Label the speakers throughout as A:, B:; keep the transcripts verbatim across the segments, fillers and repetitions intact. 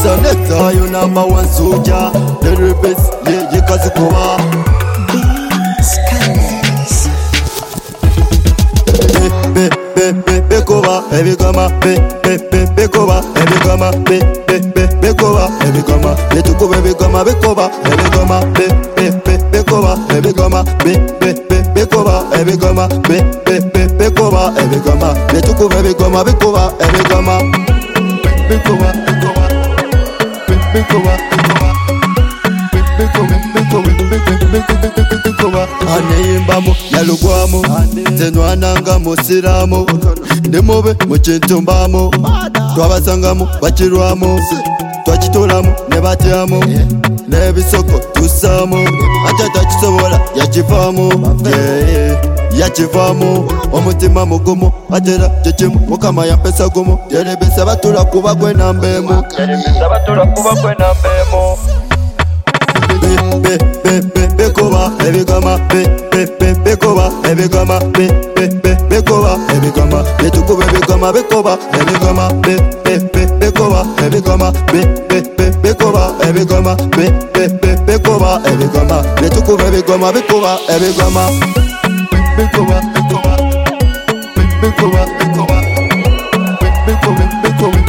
A: Selector, you number one soldier. The rebels, yeah, you cause you Be, be, be, be, cover, baby, come on. Be, be, be, be, cover, baby, come on. Be, be, be, be, cover, baby, come on. Be, to go, baby, come on, be, cover, baby, come on. Be, be, be, be, cover, baby, come on. Be, be, be, be, cover, baby, come on. Be, be, be, be, cover, baby, come on. Be, to go, baby, come on, be, cover, baby, come on. Be, cover, be, cover, be, be, cover, be, cover, be, cover, be, cover, be, cover. Aneyimbamu yalugwamu tenwananga musiramu ndimube mukintumbamu twabasangamu bakirwamu twakitolamu ne batyamu n'ebisoko tussaamu ate takisobola yakivaamu yakivaamu omutima mugumu atera kyekimu mukama yampesa gumu yerebesa batula kuba gwe nambeemu Be, be, be, be, cover, baby, come on. Be, be, be, be, cover, baby, come on. Be, be, be, be, cover, baby, come on. Be, to go, baby, come on, be, cover, baby, come on. Be, be, be, be, cover, baby, come on. Be, be, be, be, cover, baby, come on. Be, be, be, be, cover, baby, come on. Be, to go, baby, come on, be, cover, baby, come on. Be, cover, be, cover, be, cover, be, cover, be, cover, be, cover,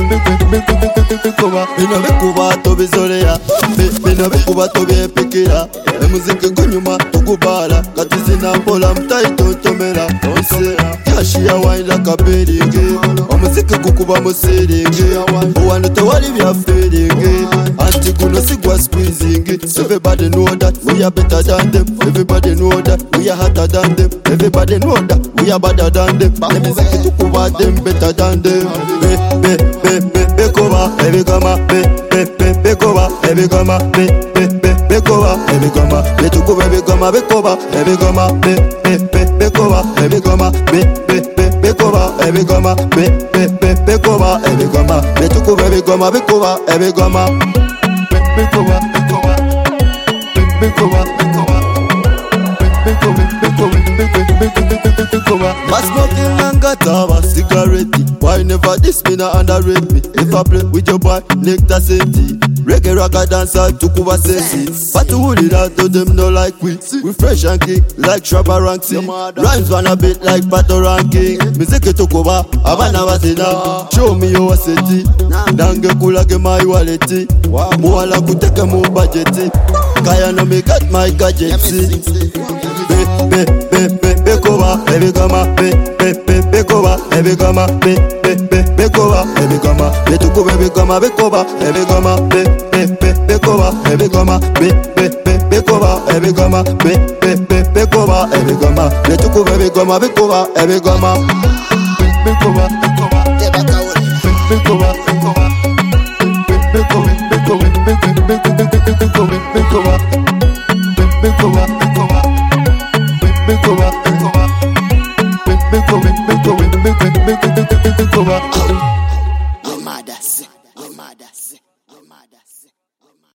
A: be, cover. Bino bikuba tobizoleya, bino bikuba tobyepikira. Emuziki gunyuma tugubala, kati zinampola mutayitontomera. Onse yashiya wine like a bidding. Omuziki gukuba musiringi, uwanu tewali bya feeling. Anti kuno sigwa squeezing. Everybody know that we are better than them. Everybody know that we are hotter than them. Everybody know that we are better than them. Emuziki tukuba them better than them. Be, be, be, be, be, cover, baby, come on. Be, be, be, be, cover, baby, come on. Be, be, be, be, cover, baby, come on. Be, to go, baby, come on. Be, cover, baby, come on. Be, be, be, be, cover, baby, come on. Be, be, be, be, cover, baby, come on. Be, be, be, be, cover, baby, come on. Be, to go, baby, come on. Be, cover, baby, come on. Be, cover, be, cover, be, cover, be, cover, be, cover, be, cover, be, cover, be, cover. My smoking manga taba cigarette. Why never this me not underrate me? If I play with your boy, nectar safety. Reggae ragga dancer to Cuba sexy. But to hold it out to them no like we. We fresh and kick like Shabba Ranksy. Rhymes one a bit like Battle Ranking. Music to Cuba, Havana Vatina. Show me your city. Dange kula ke my wallet. Muala kuteke mu budget. Kaya no me got my gadgets. Be, be, be, be, be, cover, baby, come on. Be, be, be, be, cover, baby, come on. Be, be, be, be, cover, baby, come on. Be, to go, baby, come on. Be, cover, baby, come on. Be, be, be, be, cover, baby, come on. Be, be, be, be, cover, baby, come on. Be, be, be, be, cover, baby, come on. Be, to go, baby, come on. Be, cover, baby, come on. Be, cover, be, cover, be, cover, be, cover, be, cover, be, cover, be, cover, be, cover, be, cover, be, cover, be, cover, be, cover. Make over, make over, make over, make over, make over, make over, make over.